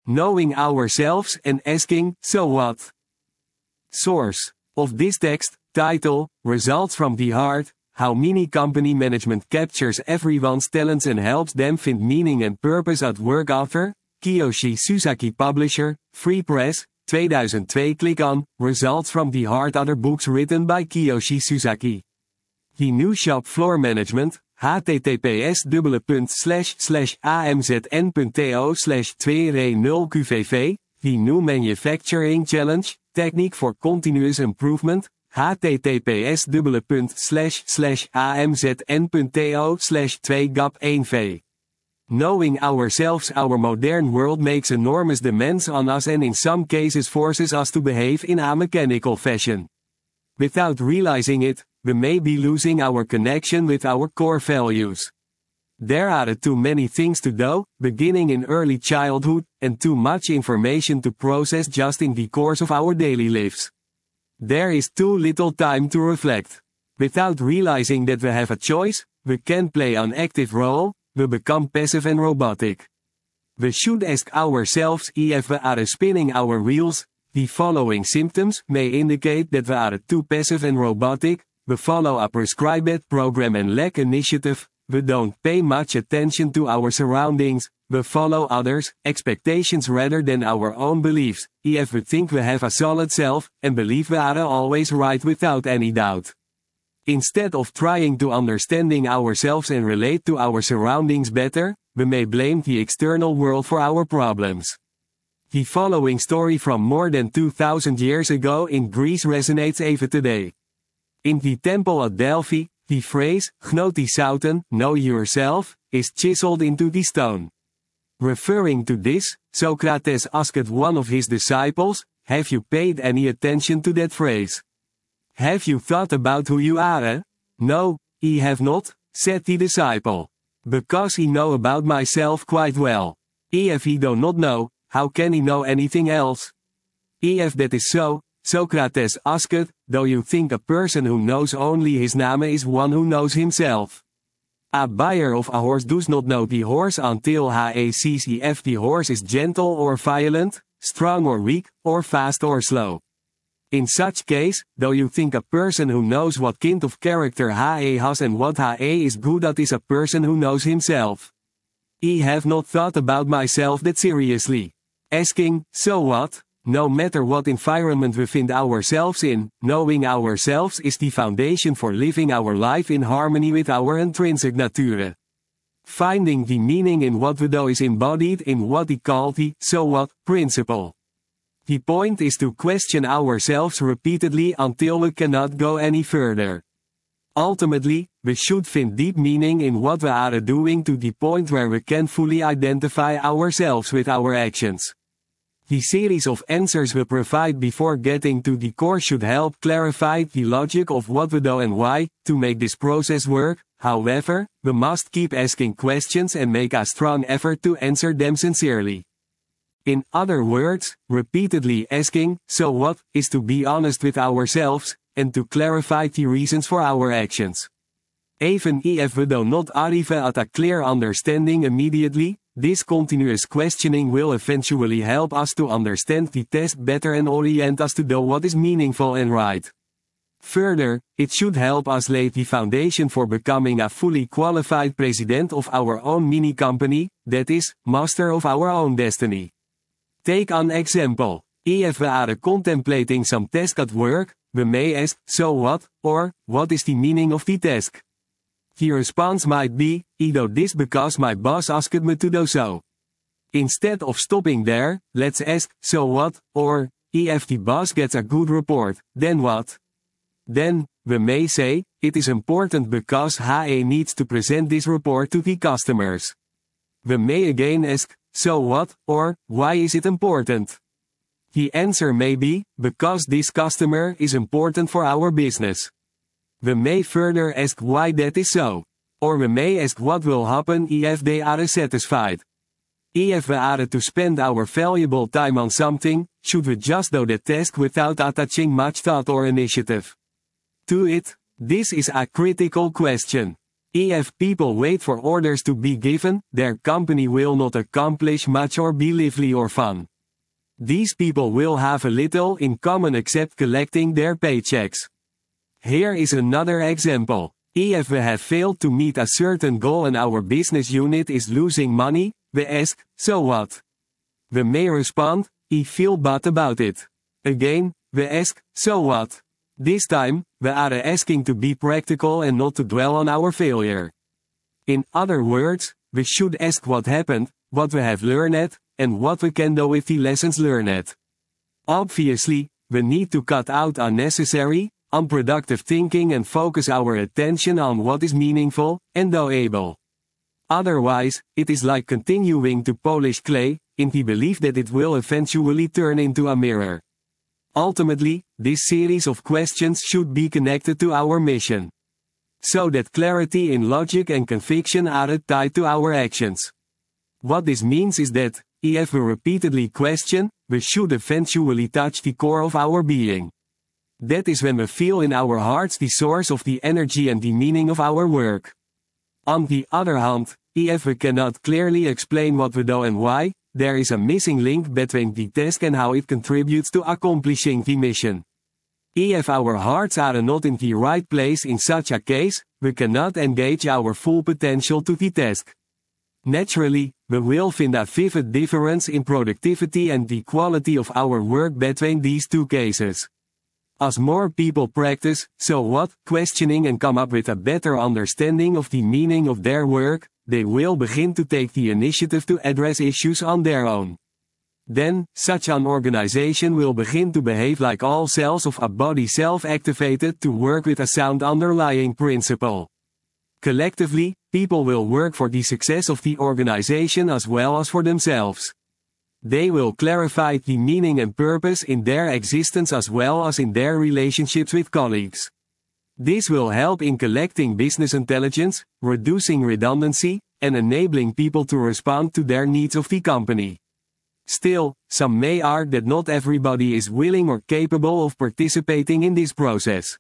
knowing ourselves and asking, so what? Source of this text, title, Results from the Heart, How Mini Company Management Captures Everyone's Talents and Helps Them Find Meaning and Purpose at Work. Author, Kiyoshi Suzaki. Publisher, Free Press, 2002. Click on Results from the Heart. Other books written by Kiyoshi Suzaki. The new shop floor management, https://amzn.to/2re0qvv, the new manufacturing challenge, technique for continuous improvement, https://amzn.to/2gap1v. Knowing ourselves. Our modern world makes enormous demands on us and in some cases forces us to behave in a mechanical fashion. Without realizing it, we may be losing our connection with our core values. There are too many things to do, beginning in early childhood, and too much information to process just in the course of our daily lives. There is too little time to reflect. Without realizing that we have a choice, we can play an active role, we become passive and robotic. We should ask ourselves if we are spinning our wheels. The following symptoms may indicate that we are too passive and robotic. We follow a prescribed program and lack initiative. We don't pay much attention to our surroundings. We follow others' expectations rather than our own beliefs. If we think we have a solid self, and believe we are always right without any doubt. Instead of trying to understanding ourselves and relate to our surroundings better, we may blame the external world for our problems. The following story from more than 2000 years ago in Greece resonates even today. In the temple at Delphi, the phrase, gnoti souten, know yourself, is chiseled into the stone. Referring to this, Socrates asked one of his disciples, have you paid any attention to that phrase? Have you thought about who you are? No, I have not, said the disciple. Because I know about myself quite well. If I do not know, how can I know anything else? If that is so, Socrates asked, do you think a person who knows only his name is one who knows himself? A buyer of a horse does not know the horse until he sees if the horse is gentle or violent, strong or weak, or fast or slow. In such case, do you think a person who knows what kind of character he has and what he is good at is a person who knows himself? I have not thought about myself that seriously. Asking, so what? No matter what environment we find ourselves in, knowing ourselves is the foundation for living our life in harmony with our intrinsic nature. Finding the meaning in what we do is embodied in what he called the so what principle. The point is to question ourselves repeatedly until we cannot go any further. Ultimately, we should find deep meaning in what we are doing to the point where we can fully identify ourselves with our actions. The series of answers we provide before getting to the core should help clarify the logic of what we do and why. To make this process work, however, we must keep asking questions and make a strong effort to answer them sincerely. In other words, repeatedly asking, so what, is to be honest with ourselves, and to clarify the reasons for our actions. Even if we do not arrive at a clear understanding immediately, this continuous questioning will eventually help us to understand the task better and orient us to do what is meaningful and right. Further, it should help us lay the foundation for becoming a fully qualified president of our own mini company, that is, master of our own destiny. Take an example. If we are contemplating some task at work, we may ask, so what, or, what is the meaning of the task? The response might be, I do this because my boss asked me to do so. Instead of stopping there, let's ask, so what, or, if the boss gets a good report, then what? Then, we may say, it is important because he needs to present this report to the customers. We may again ask, so what, or, why is it important? The answer may be, because this customer is important for our business. We may further ask why that is so. Or we may ask what will happen if they are satisfied. If we are to spend our valuable time on something, should we just do the task without attaching much thought or initiative to it? This is a critical question. If people wait for orders to be given, their company will not accomplish much or be lively or fun. These people will have a little in common except collecting their paychecks. Here is another example. If we have failed to meet a certain goal and our business unit is losing money, we ask, so what? We may respond, I feel bad about it. Again, we ask, so what? This time, we are asking to be practical and not to dwell on our failure. In other words, we should ask what happened, what we have learned, and what we can do with the lessons learned. Obviously, we need to cut out unnecessary, unproductive thinking and focus our attention on what is meaningful and doable. Otherwise, it is like continuing to polish clay, in the belief that it will eventually turn into a mirror. Ultimately, this series of questions should be connected to our mission. So that clarity in logic and conviction are tied to our actions. What this means is that, if we repeatedly question, we should eventually touch the core of our being. That is when we feel in our hearts the source of the energy and the meaning of our work. On the other hand, if we cannot clearly explain what we do and why, there is a missing link between the task and how it contributes to accomplishing the mission. If our hearts are not in the right place in such a case, we cannot engage our full potential to the task. Naturally, we will find a vivid difference in productivity and the quality of our work between these two cases. As more people practice, so what, questioning and come up with a better understanding of the meaning of their work, they will begin to take the initiative to address issues on their own. Then, such an organization will begin to behave like all cells of a body self-activated to work with a sound underlying principle. Collectively, people will work for the success of the organization as well as for themselves. They will clarify the meaning and purpose in their existence as well as in their relationships with colleagues. This will help in collecting business intelligence, reducing redundancy, and enabling people to respond to their needs of the company. Still, some may argue that not everybody is willing or capable of participating in this process.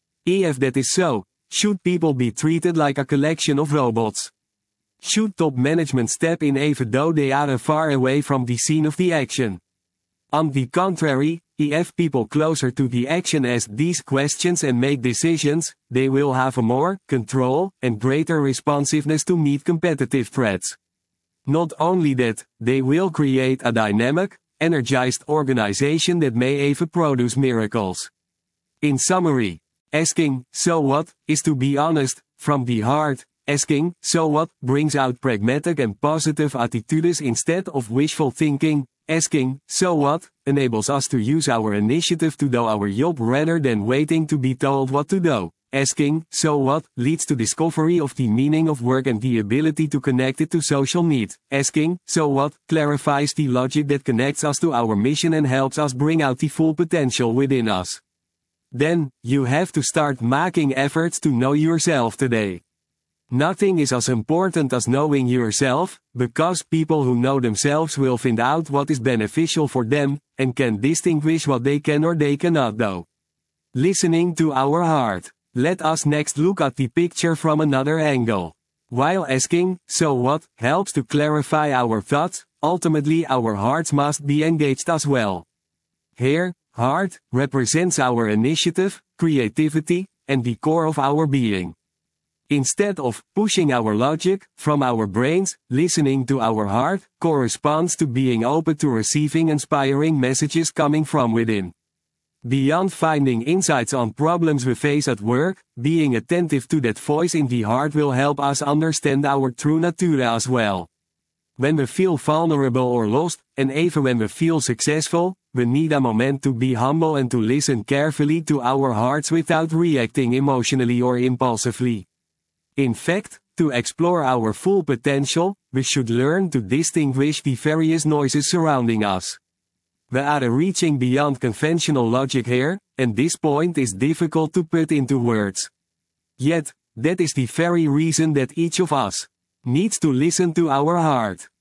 If that is so, should people be treated like a collection of robots? Should top management step in even though they are far away from the scene of the action? On the contrary, if people closer to the action ask these questions and make decisions, they will have more control and greater responsiveness to meet competitive threats. Not only that, they will create a dynamic, energized organization that may even produce miracles. In summary, asking, so what, is to be honest, from the heart. Asking, so what, brings out pragmatic and positive attitudes instead of wishful thinking. Asking, so what, enables us to use our initiative to do our job rather than waiting to be told what to do. Asking, so what, leads to discovery of the meaning of work and the ability to connect it to social need. Asking, so what, clarifies the logic that connects us to our mission and helps us bring out the full potential within us. Then, you have to start making efforts to know yourself today. Nothing is as important as knowing yourself, because people who know themselves will find out what is beneficial for them, and can distinguish what they can or they cannot do. Listening to our heart. Let us next look at the picture from another angle. While asking, so what, helps to clarify our thoughts, ultimately our hearts must be engaged as well. Here, heart represents our initiative, creativity, and the core of our being. Instead of pushing our logic from our brains, listening to our heart corresponds to being open to receiving inspiring messages coming from within. Beyond finding insights on problems we face at work, being attentive to that voice in the heart will help us understand our true nature as well. When we feel vulnerable or lost, and even when we feel successful, we need a moment to be humble and to listen carefully to our hearts without reacting emotionally or impulsively. In fact, to explore our full potential, we should learn to distinguish the various noises surrounding us. We are reaching beyond conventional logic here, and this point is difficult to put into words. Yet, that is the very reason that each of us needs to listen to our heart.